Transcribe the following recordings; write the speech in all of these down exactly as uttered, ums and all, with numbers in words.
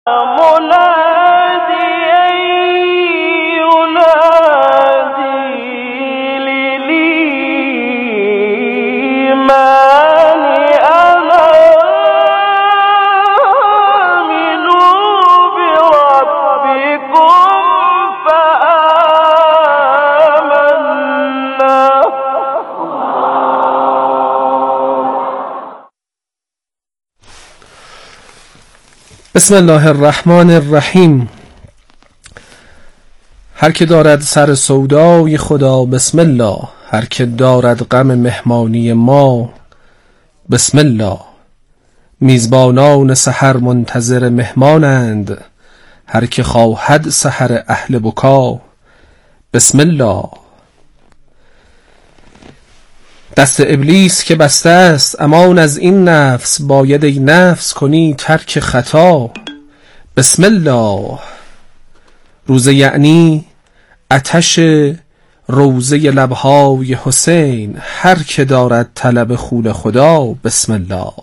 بسم الله الرحمن الرحیم. هر که دارد سر سودای خدا بسم الله، هر که دارد غم مهمانی ما بسم الله. میزبانان سحر منتظر مهمانند، هر که خواهد سحر اهل بکا بسم الله. دست ابلیس که بسته است امان از این نفس، باید ای نفس کنی ترک خطا بسم الله. روزه یعنی آتش روزه لبهای حسین، هر که دارد طلب خون خدا بسم الله.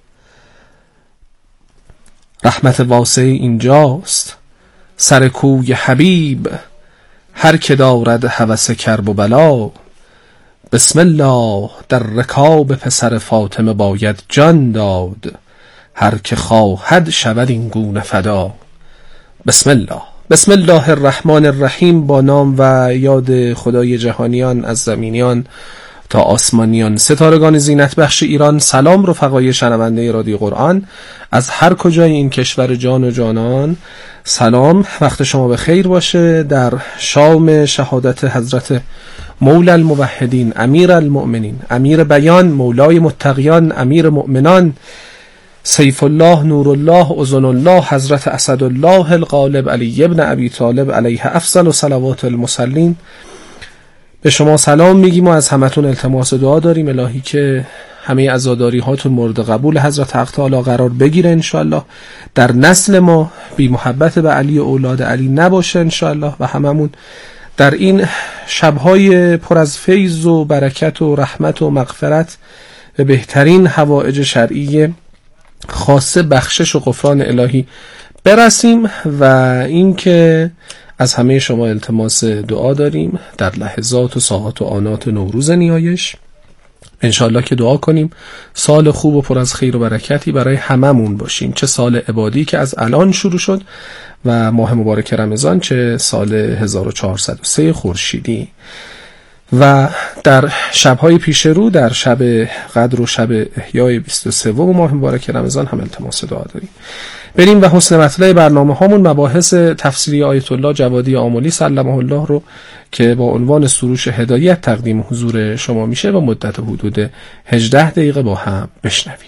رحمت واسع اینجاست سر کوی حبیب، هر که دارد هوس کرب و بلا بسم الله. در رکاب پسر فاطمه باید جان داد، هر که خواهد شود این گونه فدا بسم الله. بسم الله الرحمن الرحیم. با نام و یاد خدای جهانیان از زمینیان تا آسمانیان، ستارگان زینت بخش ایران. سلام رفقای شنونده رادیو قرآن از هر کجای این کشور جان و جانان. سلام، وقت شما به خیر باشه در شام شهادت حضرت مولا الموحدین، امیر المؤمنین، امیر بیان، مولای متقیان، امیر مؤمنان، سیف الله، نور الله، اذن الله، حضرت اسدالله الغالب علی ابن ابی طالب علیه افضل و صلوات المصلین. به شما سلام میگیم و از همتون التماس دعا داریم الهی که همه عزاداری هاتون مورد قبول حضرت حق تعالی قرار بگیره انشاءالله. در نسل ما بی محبت به علی و اولاد علی نباشه انشاءالله و هممون در این شبهای پر از فیض و برکت و رحمت و مغفرت به بهترین حوائج شرعی خاصه بخشش و غفران الهی برسیم. و اینکه از همه شما التماس دعا داریم در لحظات و ساعات و آنات نوروز نیایش انشاءالله که دعا کنیم سال خوب و پر از خیر و برکتی برای هممون باشیم، چه سال عبادی که از الان شروع شد و ماه مبارک رمضان، چه سال هزار و چهارصد و سه خورشیدی. و در شب‌های پیش رو در شب قدر و شب احیای بیست و سه ماه مبارک رمضان هم التماس دعا داریم. بریم و حسن مطلع برنامه هامون مباحث تفسیری آیت الله جوادی آملی سلمه الله رو که با عنوان سروش هدایت تقدیم حضور شما میشه و مدت حدود هجده دقیقه با هم بشنویم.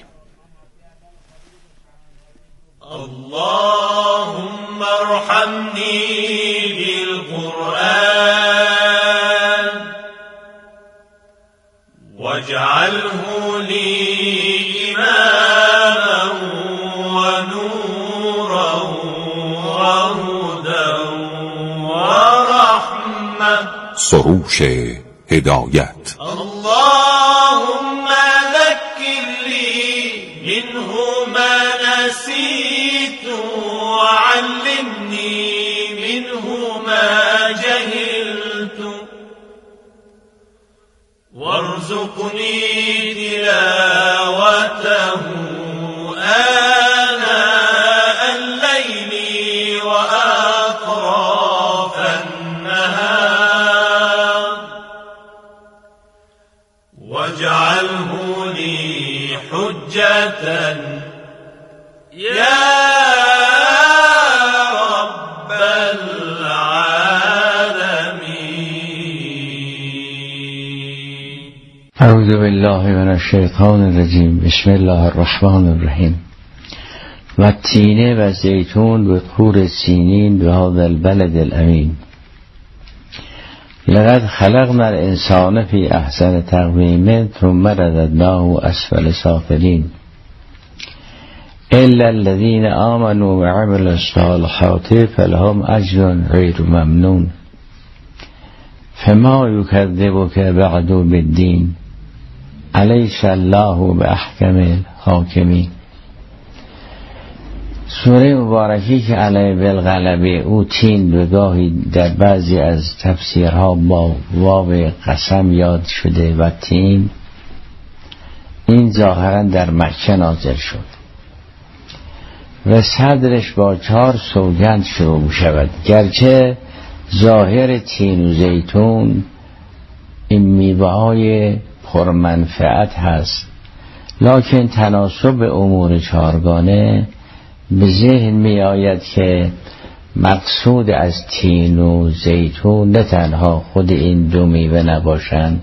اللهم ارحمنی بالقرآن واجعله لی اماما و نورا و هدى و رحمة. سروش هدایت. اللهم ذكر لي منه ما نسيت وعلمني منه ما جهلت وارزقني تلاوته آناء الليل وأطراف النهار واجعله لي حجة يا رب العالمين. اعوذ بالله من الشیطان الرجیم. بسم الله الرحمن الرحیم. و تینه و زیتون و طور سینین و هذا البلد الامین. لقد خلقنا الانسان فی احسن تقویم ثم رددناه اسفل سافلین الا الذين آمنوا وعملوا الصالحات فلهم اجر غیر ممنون فما یکذبک بعد بالدین الیس الله باحکم الحاکمین. سوره مبارکی که علیه بالغلبه او تین به گاهی در بعضی از تفسیرها با واو قسم یاد شده و تین، این ظاهرا در مکه نازل شد و صدرش با چهار سوگند شروع می شود. گرچه ظاهر تین و زیتون این میوه های پرمنفعت هست، لکن تناسب امور چهارگانه به ذهن می آید که مقصود از تین و زیتون نه تنها خود این دو میوه نباشند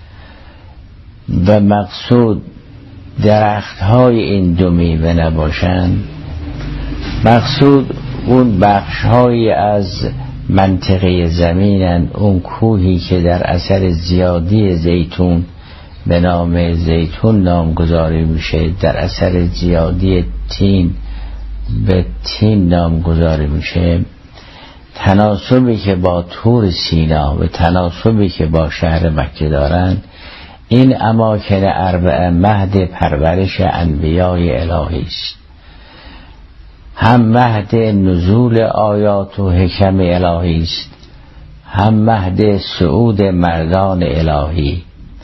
و مقصود درخت های این دو میوه نباشند، مقصود اون بخش های از منطقه زمینن، اون کوهی که در اثر زیادی زیتون به نام زیتون نامگذاری میشه، در اثر زیادی تین به تین نامگذاری میشه. تناسبی که با طور سینا و تناسبی که با شهر مکه دارند، این اماکن اربعه مهد پرورش انبیای الهی است، هم مهد نزول آیات و حکم الهی است، هم مهد صعود مردان الهی.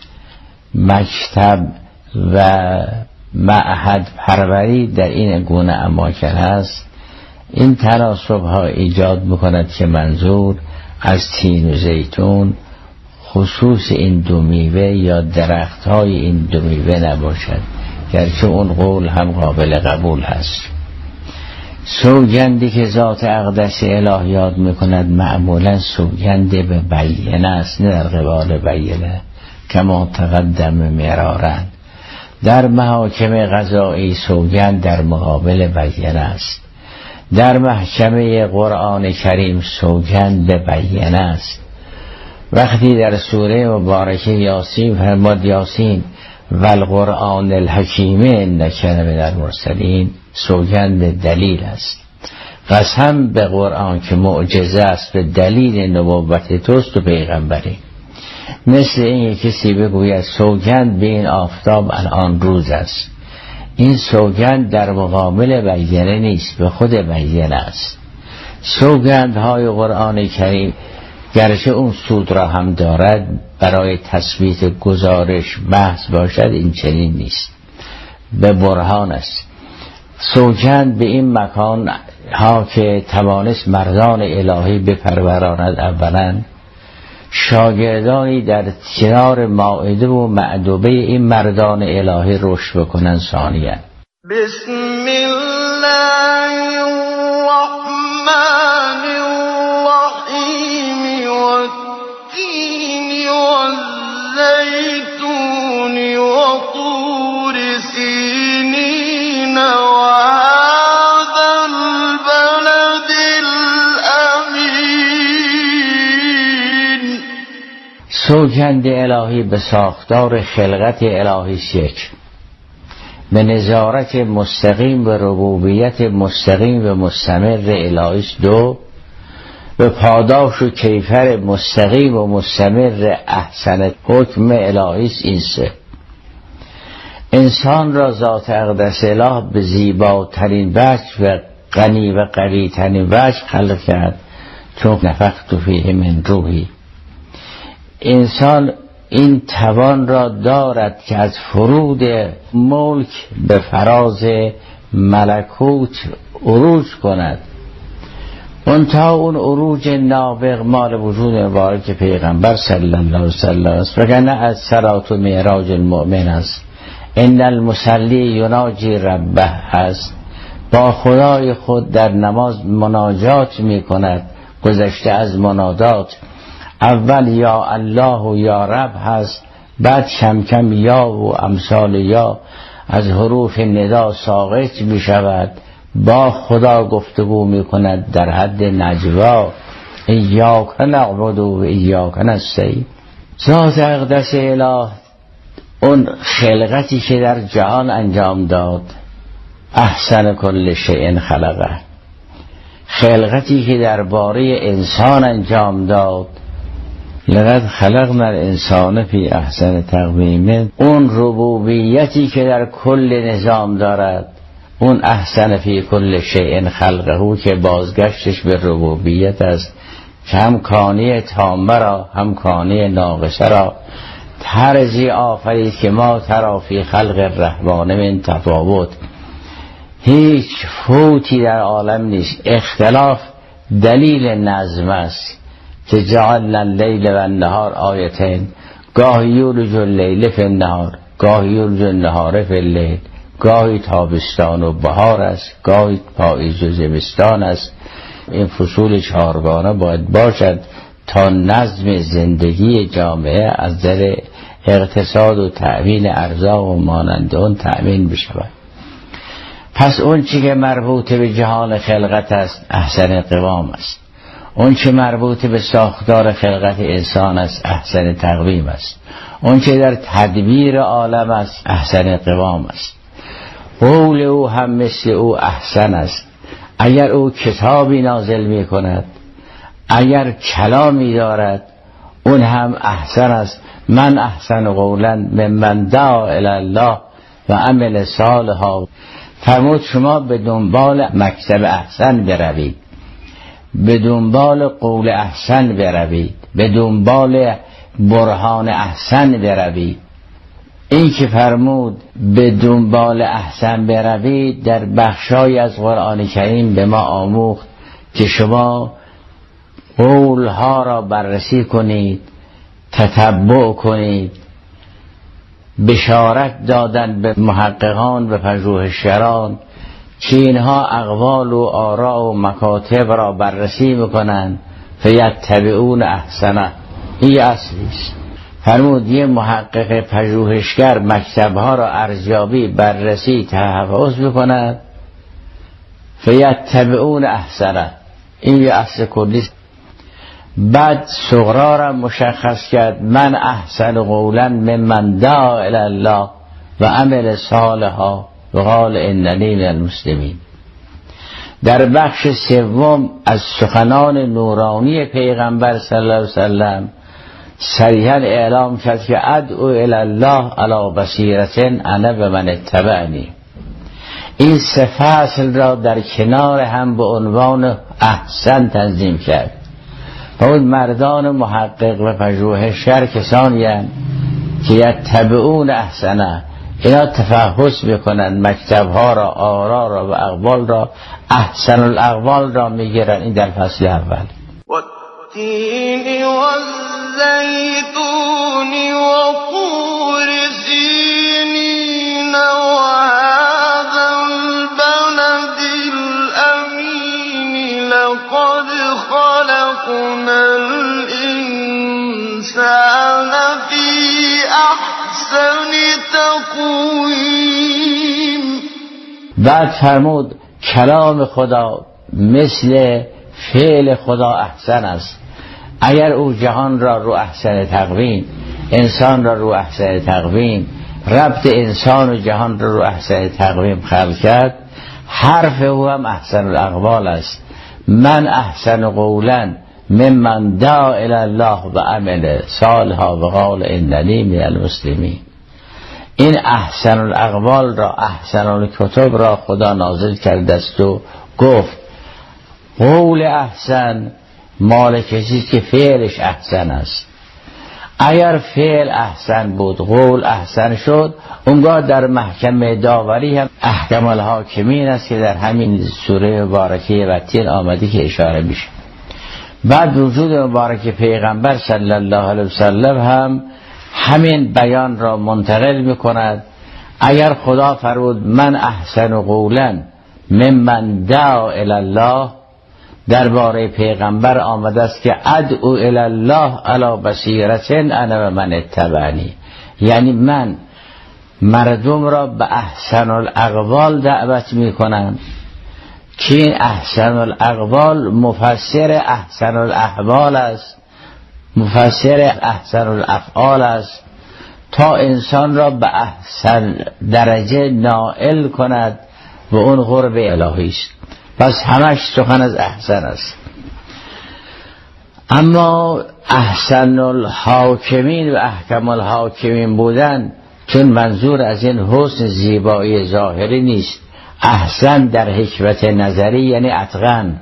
مکتب و معهد پروری در این گونه اماکن هست. این تناسب ها ایجاد میکند که منظور از تین و زیتون خصوص این دو میوه یا درخت های این دو میوه نباشد، گرچه اون قول هم قابل قبول هست. سوگندی که ذات اقدس اله یاد میکند معمولا سوگند به بیینه است، نه در قبال بیینه کما تقدم مرارن. در محاکم قضایی سوگند در مقابل بیینه است، در محکمه قرآن کریم سوگند به بیینه است. وقتی در سوره مبارکه یاسین فرمود یاسین و القرآن الحکیم انک لمن المرسلین، سوگند دلیل است. قسم به قرآن که معجزه است، به دلیل نبوت توست و پیغمبری. مثل این کسی بگوید سوگند به این آفتاب الان روز است، این سوگند در مقابل بیینه نیست، به خود بیینه است. سوگندهای قرآن کریم گرچه اون سود را هم دارد، برای تثبیت گزارش بحث باشد این چنین نیست، به برهان است. سوگند به این مکان ها که توانست مردان الهی بپروراند، اولا شاگردانی در کنار مائده و معدوبه این مردان الهی رشد بکنن، ثانیا بسم الله الرحمن الرحیم والتین والزیتون وطور سینین وهذا البلد الامین. سوگند الهی به ساختار خلقت الهی یک، به نظارت مستقیم و ربوبیت مستقیم و مستمر الهی دو، به پاداش و کیفر مستقیم و مستمر احسن حکم الهی این سه. انسان را ذات اقدس اله به زیباترین وجه و غنی و قوی ترین وجه خلق کرد، چون نفخت فیه من روحی. انسان این توان را دارد که از فرود ملک به فراز ملکوت عروج کند. منتها اون عروج نابغ مال وجود مبارک پیغمبر صلی الله علیه وسلم است، وگرنه از صلات و معراج المؤمن است. ان المصلی یناجی ربه است، با خدای خود در نماز مناجات می کند. گذشته از منادات اول یا الله و یا رب هست، بعد کم کم یا و امثال یا از حروف ندا ساقط می شود، با خدا گفتگو می کند در حد نجوا. ایاک نعبد و ایاک نستعین. ذات اقدس اله اون خلقتی که در جهان انجام داد، احسن کل شیء خلقه، خلقتی که درباره انسان انجام داد، لقد خلقنا الانسان فی احسن تقویم، اون ربوبیتی که در کل نظام دارد، اون احسن فی کل شیء خلقه که بازگشتش به ربوبیت است، که هم کانی تامه را هم کانی ناقصه را طرزی آفرید که ما ترا فی خلق الرحمن من تفاوت، هیچ فوتی در عالم نیست. اختلاف دلیل نظم است که جعلنا اللیل و النهار آیتین، گاهی یولج اللیل فی النهار، گاهی یولج النهار فی اللیل، گاهی تابستان و بهار است، گاهی پاییز و زمستان است. این فصول چهارگانه باید باشد تا نظم زندگی جامعه از نظر اقتصاد و تأمین ارزاق و مانند اون تأمین بشود. پس اون چی که مربوط به جهان خلقت است احسن قوام است، اون چی مربوط به ساختار خلقت انسان است احسن تقویم است، اون چی در تدبیر عالم است احسن قوام است. قول او هم مثل او احسن است. اگر او کتابی نازل می کند، اگر کلامی دارد، اون هم احسن است. من احسن قولا ممن دعا الی الله و عمل صالحا. فرمود شما به دنبال مکتب احسن بروید، به دنبال قول احسن بروید، به دنبال برهان احسن بروید. این که فرمود به دنبال احسن بروید در بخشای از قرآن کریم به ما آموخت که شما قولها را بررسی کنید، تتبع کنید. بشارت دادن به محققان و پژوهشگران که اینها اقوال و آراء و مکاتب را بررسی میکنند، فیتبعون احسنه. این اصلی است. فرمود یه محقق پژوهشگر مکتبها را ارزیابی بررسی تحفظ میکند، فیتبعون احسنه. این یه اصل کلی است. بعد صغرا را مشخص کرد، من احسن قولا ممن دعا الی الله و عمل صالحا و قال اننی من المسلمین. در بخش سوم از سخنان نورانی پیغمبر صلی الله علیه وسلم صریحا اعلام کرد که ادعو الی الله علی بصیرة انا و من اتبعنی. این سه فصل را در کنار هم به عنوان احسن تنظیم کرد. اون مردان محقق و پژوهشگر کسانی هستند که یتبعون احسنه، اینا تفحص میکنن مکتبها را، آرا را و اقوال را، احسن الاقوال را میگیرن. این در فصل اول. والتین والزیتون وطور سینین وهذا البلد الامین لقد خلقنا الانسان فی احسن تقویم. بعد فرمود کلام خدا مثل فعل خدا احسن است. اگر او جهان را رو احسن تقویم، انسان را رو احسن تقویم، ربط انسان و جهان را رو احسن تقویم خلق کرد، حرف او هم احسن الاقوال است. من احسن قولا ممن دعا الی الله و عمل صالحا و قال اننی من المسلمین. این احسن الاقوال را، احسن الکتب را خدا نازل کرده است و گفت قول احسن مال کسی که فعلش احسن است. اگر فعل احسن بود، قول احسن شد، اونگاه در محکمه داوری هم احکم الحاکمین است که در همین سوره مبارکه و تین آمده که اشاره میشه. بعد وجود مبارک پیغمبر صلی الله علیه وسلم هم همین بیان را منتقل میکند. اگر خدا فرمود من احسن قولا ممن دعا الی الله، درباره پیغمبر آمده است که ادعو الی الله علی بصیرة انا و من اتبعنی، یعنی من مردم را به احسن الاقوال دعوت میکنم که این احسن الاقوال مفسر احسن الاحوال است، مفسر احسن الافعال است، تا انسان را به احسن درجه نائل کند و اون قرب الهی است. پس همش سخن از احسن است. اما احسن الحاکمین و احکم الحاکمین بودن چون منظور از این حسن زیبایی ظاهری نیست، احسن در حکمت نظری یعنی اتقن.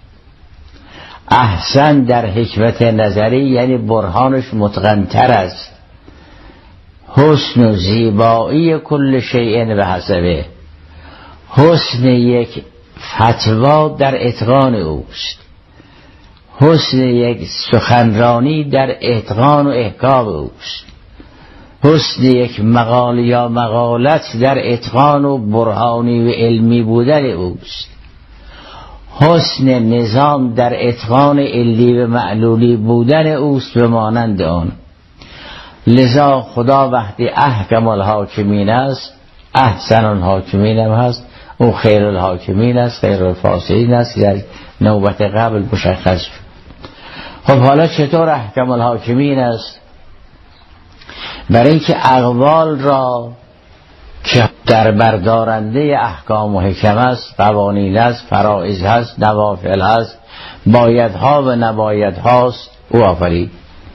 احسن در حکمت نظری یعنی برهانش متقن‌تر است. حسن و زیبایی کل شیء به حسبه. حسن یک فتوا در اتقان اوست، حسن یک سخنرانی در اتقان و احکام اوست، حسن یک مقال یا مقالت در اتقان و برهانی و علمی بودن اوست، حسن نظام در اتقان علی و معلولی بودن اوست به مانند آن. لذا خدا وقتی احکم الحاکمین است احسن الحاکمین هم هست، او خیر الحاکمین است، خیر الفاصلین است، در نوبت قبل مشخص. خب حالا چطور احکم الحاکمین است؟ برای اینکه اقوال را که در بردارنده احکام و حکم است، قوانین است، فرائض هست، نوافل هست، بایدها و نبایدهاست، او آفرید.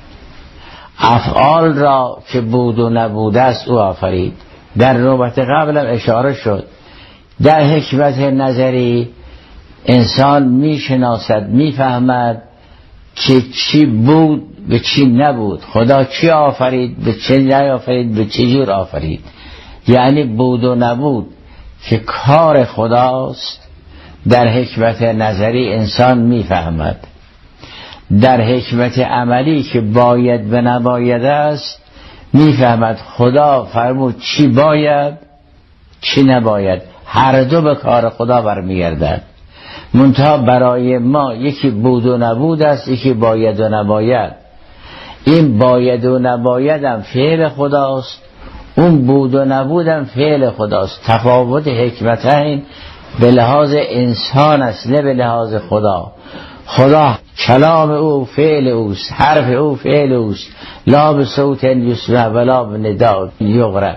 افعال را که بود و نبود است او آفرید. در نوبت قبل هم اشاره شد در حکمت نظری انسان میشناسد، میفهمد که چی بود به چی نبود، خدا چی آفرید به چی نیافرید، به چی جور آفرید. یعنی بود و نبود که کار خداست در حکمت نظری انسان میفهمد. در حکمت عملی که باید و نباید است میفهمد خدا فرمود چی باید چی نباید، هر دو به کار خدا برمیگردد. منتها برای ما یکی بود و نبود است، یکی باید و نباید. این باید و نبایدم فعل خداست، اون بود و نبودم فعل خداست. تفاوت حکمتین به لحاظ انسان است نه به لحاظ خدا. خدا کلام او فعل اوست، حرف او فعل اوست، لا به صوت یسمع ولا به ندا یغرب.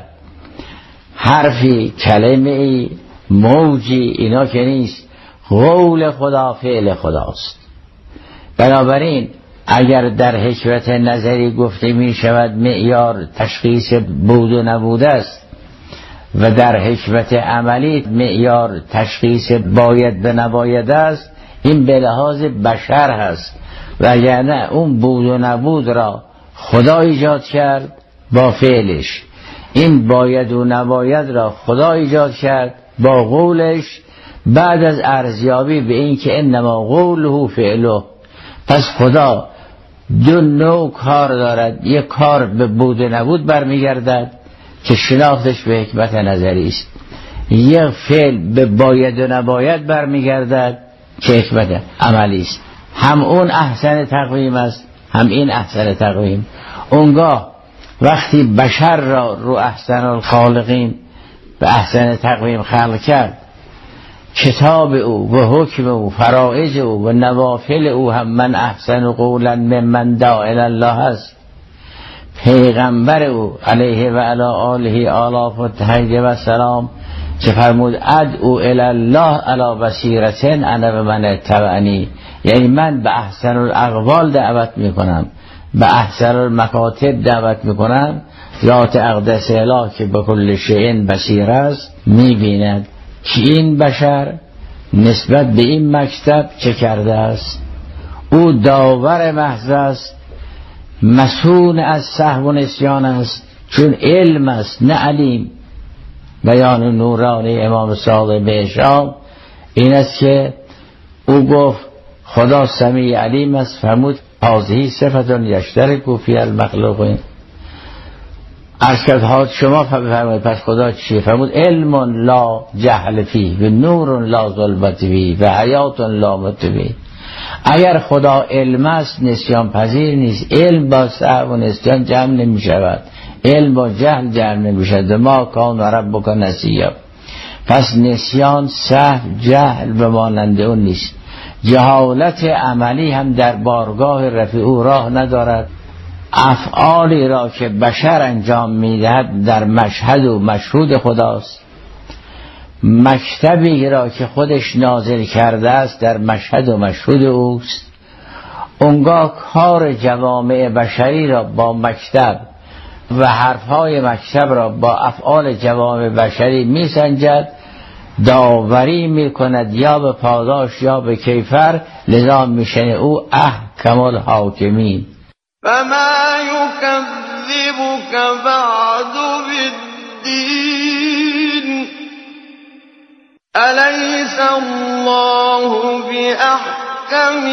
حرفی، کلمه ای، موجی، اینا که نیست. قول خدا فعل خداست. بنابراین اگر در حکمت نظری گفته می شود معیار تشخیص بود و نبود است و در حکمت عملی معیار تشخیص باید به نباید است، این به لحاظ بشر هست. و اگر نه اون بود و نبود را خدا ایجاد کرد با فعلش، این باید و نباید را خدا ایجاد کرد با قولش بعد از ارزیابی به این که انما قوله فعله. پس خدا دو نوع کار دارد، یک کار به بود و نبود برمیگردد که شناختش به حکمت نظری است، یک فعل به باید و نباید برمیگردد که حکمت عملی است. هم اون احسن تقویم است هم این احسن تقویم. اونگاه وقتی بشر را رو احسن الخالقین به احسن تقویم خلق کرد، کتاب او و حکم او، فرائض او و نوافل او هم من احسن قولا ممن دعا الی الله است. پیغمبر او علیه و علی آله آلاف و تحیید و سلام که فرمود ادعو الی الله علی بصیرة انا و من اتبعنی، یعنی من به احسن الاقوال دعوت میکنم، به احسن المکاتب دعوت میکنم. ذات اقدس اله که به کل شیء بصیر است میبیند که این بشر نسبت به این مکتب چه کرده است. او داور محض است، مسئول از سهو و نسیان است، چون علم است نه علیم. بیان نورانی امام صادق بهشام این است که او گفت خدا سمیع علیم است، فرمود هذه صفت یشترک فی المخلوقین. عرض کرد ها شما فرمود پس خدا چیه؟ فرمود علم لا جهل فیه و نور لا ظلمت فیه و حیات لا موت فیه. اگر خدا علم است نسیان پذیر نیست. علم با سهو و نسیان جمع نمی شود، علم با جهل جمع نمی شود. ما کان ربک نسیا. پس نسیان، سهو، جهل به مانند اون نیست. جهالت عملی هم در بارگاه رفیع او راه ندارد. افعالی را که بشر انجام میدهد در مشهد و مشهود خداست، مکتبی را که خودش نازل کرده است در مشهد و مشهود اوست. اونگاه کار جوامع بشری را با مکتب و حرفهای مکتب را با افعال جوامع بشری میسنجد داوری میکند یا به پاداش یا به کیفر، لذا میشن او احکم الحاکمین. فما يكذبك بعد بالدين أليس الله بأحكم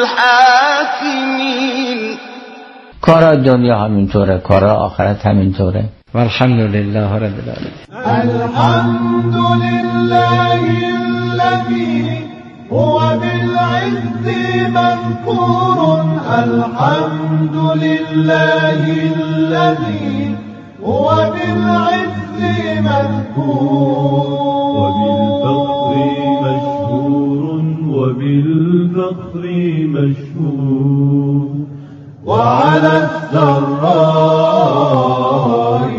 الحاكمين. کار دنیا همینطوره، کار آخرت همینطوره. والحمد لله رب العالمین. الحمد لله الذي هو بالعز مذكور. الحمد لله الذي هو بالعز مذكور. وبالفقر مشهور وبالفقر مشهور. وعلى السراء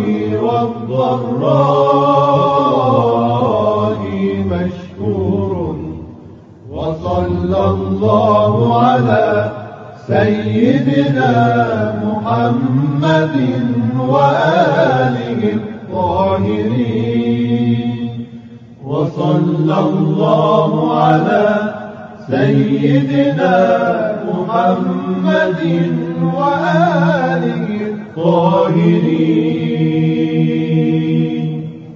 والضراء مشهور. وصلى الله على سيدنا محمد وآله الطاهرين. وصلى الله على سيدنا محمد وآله الطاهرين.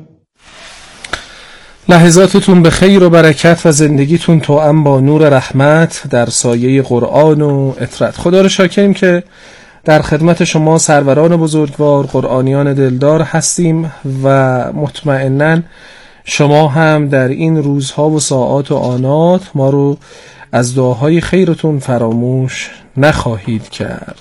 لحظاتتون به خیر و برکت و زندگیتون توأم با نور رحمت در سایه قرآن و اطرت. خدا رو شاکریم که در خدمت شما سروران بزرگوار، قرآنیان دلدار هستیم و مطمئناً شما هم در این روزها و ساعات و آنات ما رو از دعاهای خیرتون فراموش نخواهید کرد.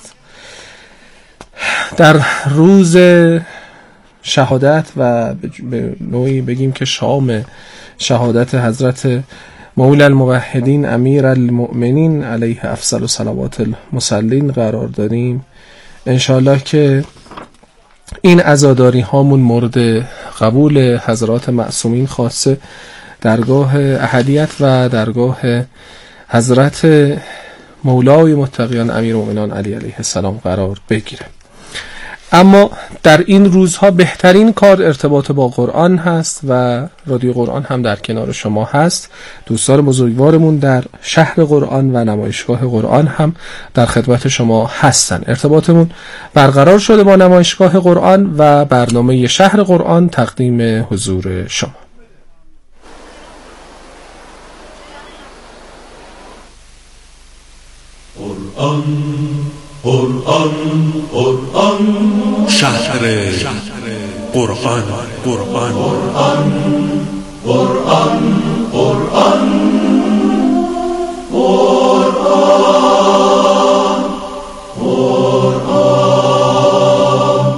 در روز شهادت و به نوعی بگیم که شام شهادت حضرت مولا الموحدین امیر المؤمنین علیه افضل و صلوات المصلین قرار داریم، انشاءالله که این عزاداری هامون مورد قبول حضرات معصومین خاصه درگاه احدیت و درگاه حضرت مولای متقیان امیر المؤمنین علی علیه السلام قرار بگیره. اما در این روزها بهترین کار ارتباط با قرآن هست و رادیو قرآن هم در کنار شما هست. دوستان بزرگوارمون در شهر قرآن و نمایشگاه قرآن هم در خدمت شما هستن. ارتباطمون برقرار شده با نمایشگاه قرآن و برنامه شهر قرآن تقدیم حضور شما. قرآن قرآن قرآن شهر قرآن قرآن قرآن قرآن قرآن قرآن قرآن.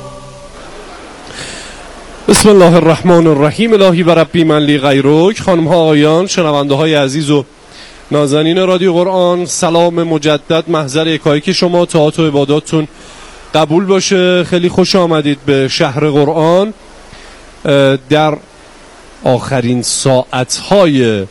بسم الله الرحمن الرحیم. الهی و ربی من لی غیرک. خانم ها آقایان، شنونده های عزیز و نازنین رادیو قرآن، سلام مجدد محضر یکایک شما، طاعات و عباداتتون قبول باشه. خیلی خوش آمدید به شهر قرآن. در آخرین ساعتهای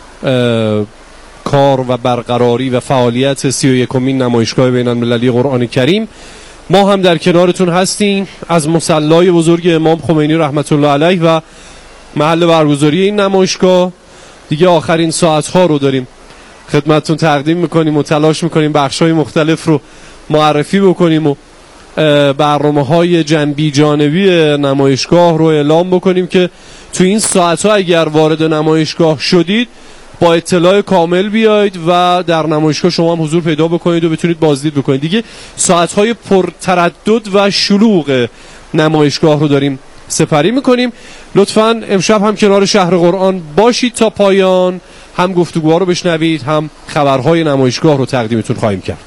کار و برقراری و فعالیت سی و یکمین نمایشگاه بین المللی قرآن کریم ما هم در کنارتون هستیم از مصلی بزرگ امام خمینی رحمت الله علیه و محل برگزاری این نمایشگاه. دیگه آخرین ساعتها رو داریم خدمتتون تقدیم میکنیم و تلاش میکنیم بخشای مختلف رو معرفی بکنیم و برنامه‌های جنبی جانبی نمایشگاه رو اعلام بکنیم که تو این ساعتها اگر وارد نمایشگاه شدید با اطلاع کامل بیاید و در نمایشگاه شما هم حضور پیدا بکنید و بتونید بازدید بکنید. دیگه ساعتهای پرتردد و شلوغ نمایشگاه رو داریم سپری میکنیم. لطفاً امشب هم کنار شهر قرآن باشید تا پایان، هم گفتگوها رو بشنوید هم خبرهای نمایشگاه رو تقدیمتون خواهیم کرد.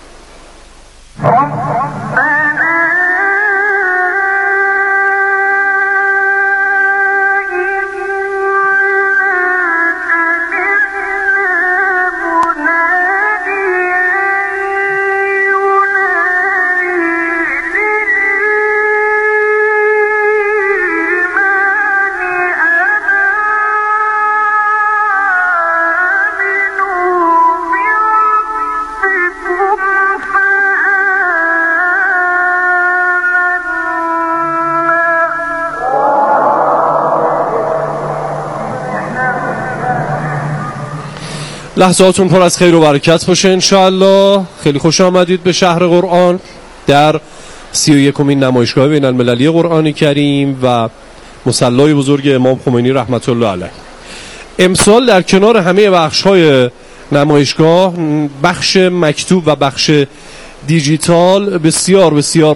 لحظاتون پر از خیر و برکت باشه انشاءالله. خیلی خوش آمدید به شهر قرآن در سی و یکمین نمایشگاه بین المللی قرآن کریم و مصلی بزرگ امام خمینی رحمت الله علیه. امسال در کنار همه بخش‌های نمایشگاه، بخش مکتوب و بخش دیجیتال بسیار بسیار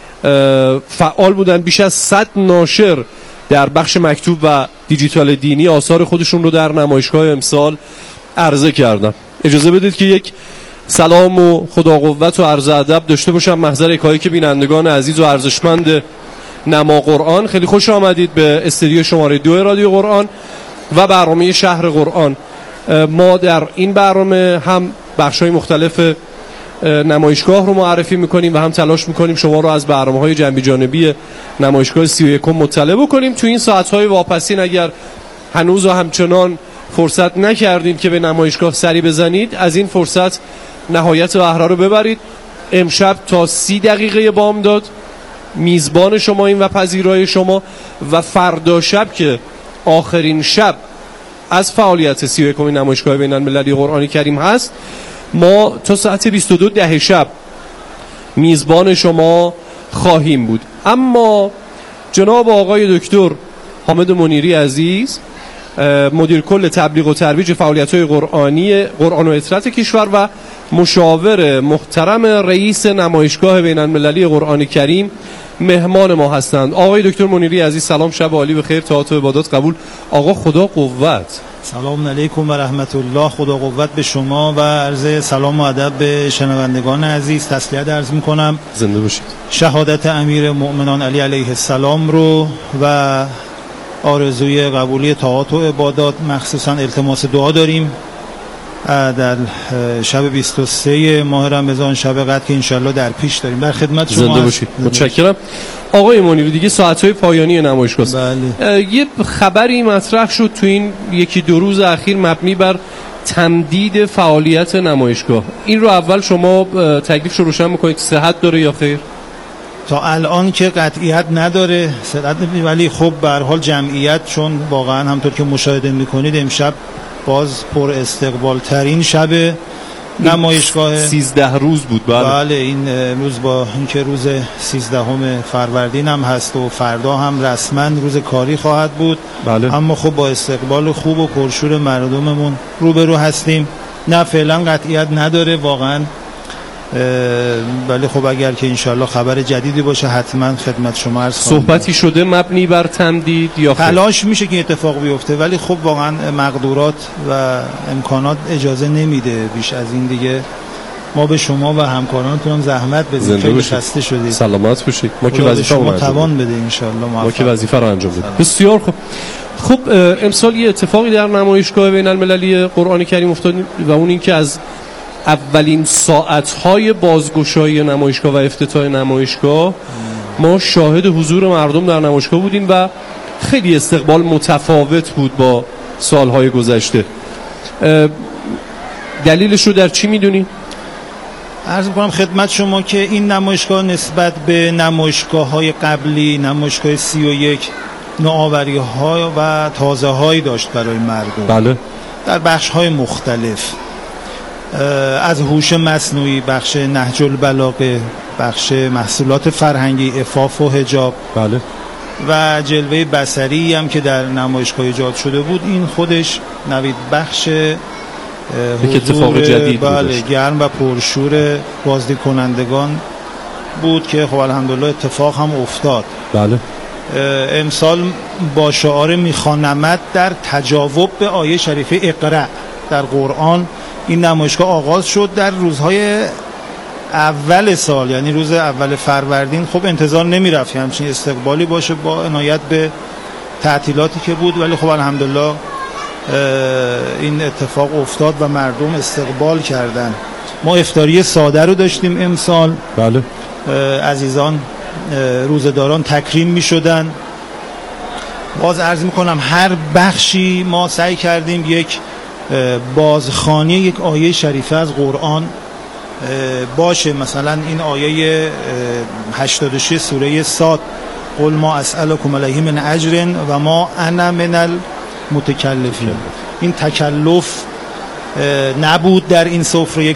فعال بودن. بیش از صد ناشر در بخش مکتوب و دیجیتال دینی آثار خودشون رو در نمایشگاه امسال عرضه کردن. اجازه بدید که یک سلام و خدا قوت و عرض ادب داشته باشم محضر یکایی که بینندگان عزیز و ارزشمند نما قرآن. خیلی خوش آمدید به استودیو شماره دو رادیو قرآن و برنامه شهر قرآن. ما در این برنامه هم بخش‌های مختلف نمایشگاه رو معرفی میکنیم و هم تلاش میکنیم شما رو از برنامه‌های جنبی جانبی نمایشگاه سی و یکم مطلع بکنیم. تو این ساعت‌های واپسین اگر هنوز و همچنان فرصت نکردید که به نمایشگاه سری بزنید، از این فرصت نهایت بهره رو ببرید. امشب تا سی دقیقه بامداد میزبان شما این و پذیرای شما، و فردا شب که آخرین شب از فعالیت سی و یکمین نمایشگاه بین المللی قرآن کریم هست، ما تا ساعت بیست و دو ده شب میزبان شما خواهیم بود. اما جناب آقای دکتر حامد منیری عزیز، مدیر کل تبلیغ و ترویج فعالیت‌های قرآنی قرآن و اطرت کشور و مشاور محترم رئیس نمایشگاه بین المللی قرآن کریم مهمان ما هستند. آقای دکتر منیری عزیز سلام، شب عالی بخیر، طاعت و عبادات قبول. آقا خدا قوت. سلام علیکم و رحمت الله. خدا قوت به شما و عرض سلام و ادب به شنوندگان عزیز تسلیت عرض می‌کنم. زنده باشید. شهادت امیر مؤمنان علی علیه السلام رو و آرزوی قبولی طاعات و عبادات، مخصوصا التماس دعا داریم در شب بیست و سه ماه رمضان، شب قدر که انشالله در پیش داریم. در خدمت شما. زنده باشید. متشکرم. آقای منیری دیگه ساعت‌های پایانی نمایشگاه است. بله. یه خبری مطرح شد تو این یکی دو روز اخیر مبنی بر تمدید فعالیت نمایشگاه. این رو اول شما تکلیفش رو روشن می‌کنید، صحت داره یا خیر؟ تا الان که قطعیت نداره، صحت، ولی خب به هر حال جمعیت، چون واقعا همطور که مشاهده می‌کنید امشب باز پر استقبال ترین شب نمایشگاه سیزده روز بود. بله, بله این روز با اینکه روز سیزدهم فروردین هم هست و فردا هم رسما روز کاری خواهد بود. بله. اما خب با استقبال خوب و پرشور مردممون روبرو هستیم. نه فعلا قطعیت نداره واقعا، ولی خب اگر که انشالله خبر جدیدی باشه حتما خدمت شما عرض خواهم. صحبتی شده مبنی بر تمدید یا خیر؟ تلاش میشه که اتفاق بیفته، ولی خب واقعا مقدورات و امکانات اجازه نمیده بیش از این. دیگه ما به شما و همکارانتون هم زحمت بدیم، خیلی خسته شدید. سلامت باشید. ما که وظیفه رو توان بده ان شاء الله، ما که وظیفه رو انجام بدیم. بسیار خوب. خب امسال یه اتفاقی در نمایشگاه بین المللی قرآن کریم افتاد و اون این که از اولین ساعت‌های بازگشایی نمایشگاه و افتتاح نمایشگاه ما شاهد حضور مردم در نمایشگاه بودیم و خیلی استقبال متفاوت بود با سالهای گذشته. دلیلش رو در چی میدونی؟ عرض می‌کنم خدمت شما که این نمایشگاه نسبت به نمایشگاه‌های قبلی، نمایشگاه سی و یک، نوآوری‌ها و تازه‌هایی داشت برای مردم. بله. در بخش‌های مختلف، از هوش مصنوعی، بخش نهج البلاغه، بخش محصولات فرهنگی، عفاف و حجاب. بله. و جلوه بصری هم که در نمایشگاه ایجاد شده بود، این خودش نوید بخش یک اتفاق جدید بود. بله گرم و پرشور بازدید کنندگان بود که خب الحمدلله اتفاق هم افتاد. بله. امسال با شعار میخوانمت در تجاوب به آیه شریفه اقرأ در قرآن این نمایشگاه آغاز شد در روزهای اول سال، یعنی روز اول فروردین. خب انتظار نمی رفت همچین استقبالی باشه با عنایت به تعطیلاتی که بود، ولی خب الحمدلله این اتفاق افتاد و مردم استقبال کردن. ما افطاری ساده رو داشتیم امسال. بله. عزیزان روزداران تکریم می شدن. باز عرض می کنم هر بخشی ما سعی کردیم یک بازخوانی یک آیه شریفه از قرآن باشه. مثلا این آیه هشتاد و شش سوره صاد، قل ما اسألکم علیه من اجر و ما انا من المتکلفین. این تکلف نبود در این سفره، یک